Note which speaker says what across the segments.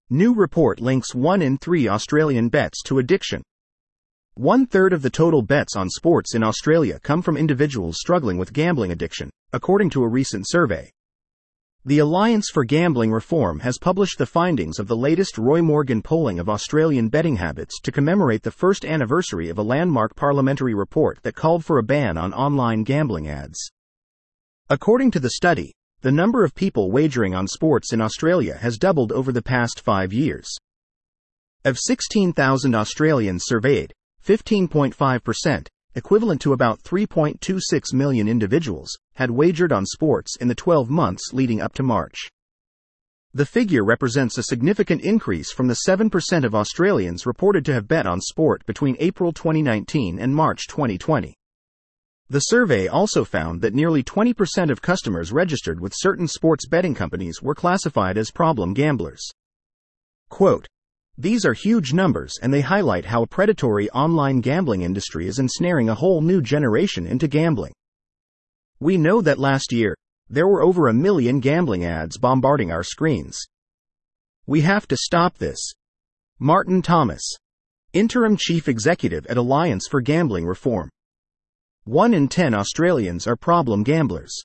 Speaker 1: New report links 1 in 3 Australian bets to addiction. 1/3 of the total bets on sports in Australia come from individuals struggling with gambling addiction, according to a recent survey. The Alliance for Gambling Reform has published the findings of the latest Roy Morgan polling of Australian betting habits to commemorate the first anniversary of a landmark parliamentary report that called for a ban on online gambling ads. According to the study, the number of people wagering on sports in Australia has doubled over the past 5 years. Of 16,000 Australians surveyed, 15.5%, equivalent to about 3.26 million individuals, had wagered on sports in the 12 months leading up to March. The figure represents a significant increase from the 7% of Australians reported to have bet on sport between April 2019 and March 2020. The survey also found that nearly 20% of customers registered with certain sports betting companies were classified as problem gamblers. Quote, "These are huge numbers and they highlight how a predatory online gambling industry is ensnaring a whole new generation into gambling. We know that last year, there were over 1 million gambling ads bombarding our screens. We have to stop this." Martin Thomas, Interim Chief Executive at Alliance for Gambling Reform. 1 in 10 Australians are problem gamblers.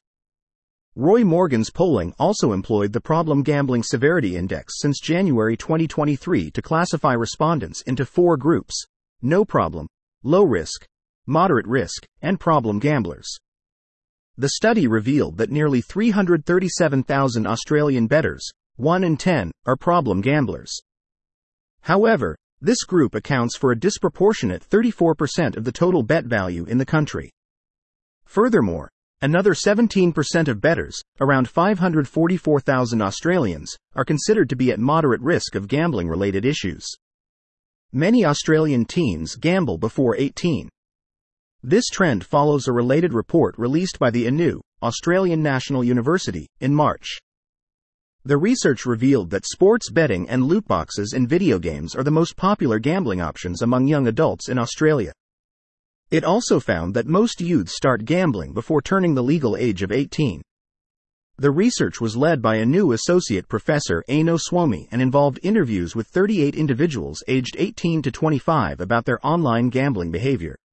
Speaker 1: Roy Morgan's polling also employed the Problem Gambling Severity Index since January 2023 to classify respondents into 4 groups: no problem, low risk, moderate risk, and problem gamblers. The study revealed that nearly 337,000 Australian bettors, 1 in 10, are problem gamblers. However, this group accounts for a disproportionate 34% of the total bet value in the country. Furthermore, another 17% of bettors, around 544,000 Australians, are considered to be at moderate risk of gambling-related issues. Many Australian teens gamble before 18. This trend follows a related report released by the ANU, Australian National University, in March. The research revealed that sports betting and loot boxes in video games are the most popular gambling options among young adults in Australia. It also found that most youths start gambling before turning the legal age of 18. The research was led by a new associate professor, Aino Swami, and involved interviews with 38 individuals aged 18 to 25 about their online gambling behavior.